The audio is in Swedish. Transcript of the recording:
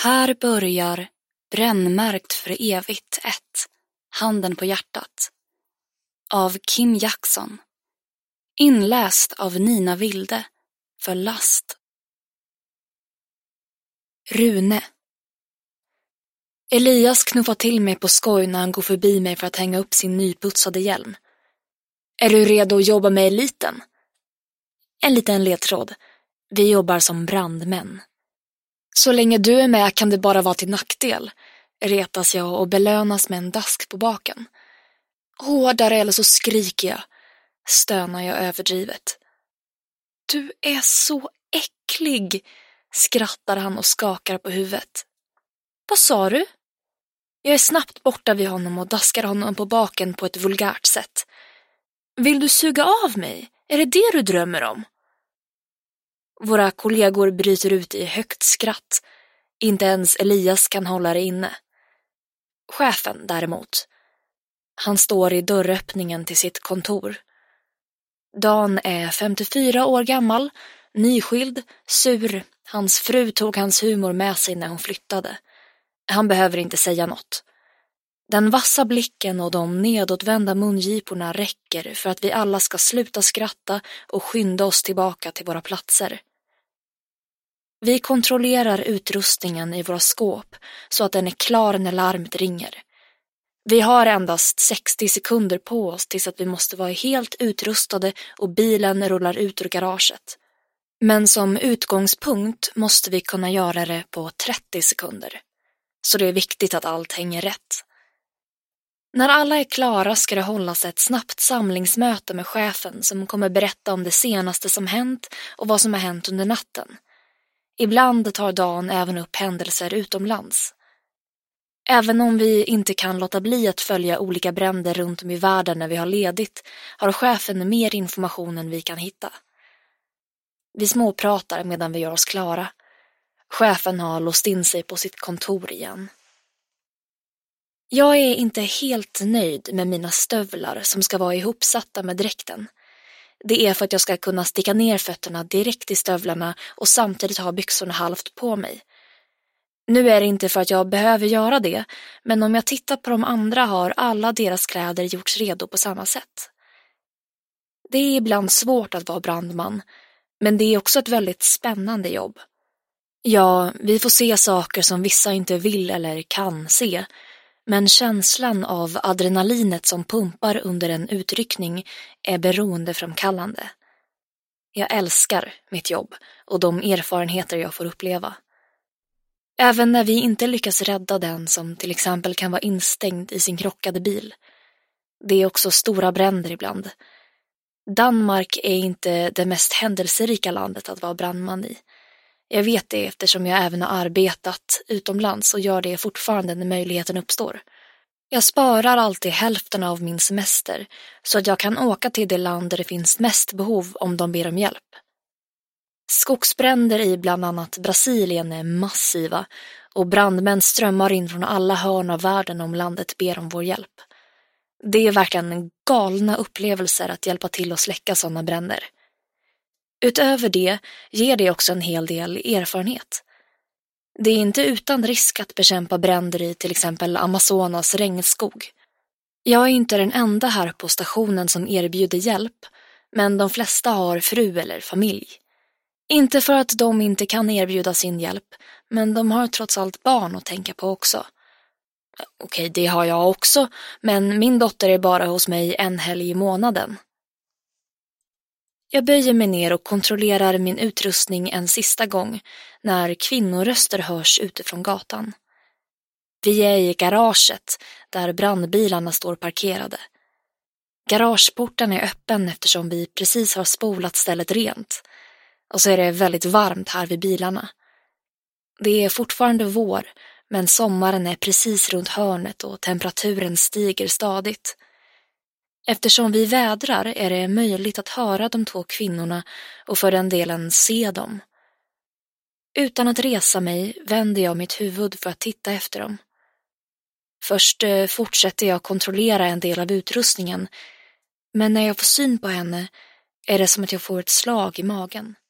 Här börjar Brännmärkt för evigt 1. Handen på hjärtat. Av Kim Jackson. Inläst av Nina Wilde. För last. Rune. Elias knuffar till mig på skoj när han går förbi mig för att hänga upp sin nyputsade hjälm. Är du redo att jobba med eliten? En liten ledtråd. Vi jobbar som brandmän. Så länge du är med kan det bara vara till nackdel, retas jag och belönas med en dask på baken. Hårdare eller så skriker jag, stönar jag överdrivet. Du är så äcklig, skrattar han och skakar på huvudet. Vad sa du? Jag är snabbt borta vid honom och daskar honom på baken på ett vulgärt sätt. Vill du suga av mig? Är det du drömmer om? Våra kollegor bryter ut i högt skratt. Inte ens Elias kan hålla det inne. Chefen däremot. Han står i dörröppningen till sitt kontor. Dan är 54 år gammal, nyskild, sur. Hans fru tog hans humor med sig när hon flyttade. Han behöver inte säga något. Den vassa blicken och de nedåtvända mungiporna räcker för att vi alla ska sluta skratta och skynda oss tillbaka till våra platser. Vi kontrollerar utrustningen i våra skåp så att den är klar när larmet ringer. Vi har endast 60 sekunder på oss tills att vi måste vara helt utrustade och bilen rullar ut ur garaget. Men som utgångspunkt måste vi kunna göra det på 30 sekunder. Så det är viktigt att allt hänger rätt. När alla är klara ska det hållas ett snabbt samlingsmöte med chefen som kommer berätta om det senaste som hänt och vad som har hänt under natten. Ibland tar Dan även upp händelser utomlands. Även om vi inte kan låta bli att följa olika bränder runt om i världen när vi har ledigt har chefen mer information än vi kan hitta. Vi småpratar medan vi gör oss klara. Chefen har låst in sig på sitt kontor igen. Jag är inte helt nöjd med mina stövlar som ska vara ihopsatta med dräkten. Det är för att jag ska kunna sticka ner fötterna direkt i stövlarna och samtidigt ha byxorna halvt på mig. Nu är det inte för att jag behöver göra det, men om jag tittar på de andra har alla deras kläder gjorts redo på samma sätt. Det är ibland svårt att vara brandman, men det är också ett väldigt spännande jobb. Ja, vi får se saker som vissa inte vill eller kan se, men känslan av adrenalinet som pumpar under en utryckning är beroendeframkallande. Jag älskar mitt jobb och de erfarenheter jag får uppleva. Även när vi inte lyckas rädda den som till exempel kan vara instängd i sin krockade bil. Det är också stora bränder ibland. Danmark är inte det mest händelserika landet att vara brandman i. Jag vet det eftersom jag även har arbetat utomlands och gör det fortfarande när möjligheten uppstår. Jag sparar alltid hälften av min semester så att jag kan åka till det land där det finns mest behov om de ber om hjälp. Skogsbränder i bland annat Brasilien är massiva och brandmän strömmar in från alla hörn av världen om landet ber om vår hjälp. Det är verkligen galna upplevelser att hjälpa till att släcka sådana bränder. Utöver det ger det också en hel del erfarenhet. Det är inte utan risk att bekämpa bränder i till exempel Amazonas regnskog. Jag är inte den enda här på stationen som erbjuder hjälp, men de flesta har fru eller familj. Inte för att de inte kan erbjuda sin hjälp, men de har trots allt barn att tänka på också. Okej, det har jag också, men min dotter är bara hos mig en helg i månaden. Jag böjer mig ner och kontrollerar min utrustning en sista gång när kvinnoröster hörs utifrån gatan. Vi är i garaget där brandbilarna står parkerade. Garageporten är öppen eftersom vi precis har spolat stället rent. Och så är det väldigt varmt här vid bilarna. Det är fortfarande vår, men sommaren är precis runt hörnet och temperaturen stiger stadigt. Eftersom vi vädrar är det möjligt att höra de två kvinnorna och för den delen se dem. Utan att resa mig vänder jag mitt huvud för att titta efter dem. Först fortsätter jag kontrollera en del av utrustningen, men när jag får syn på henne är det som att jag får ett slag i magen.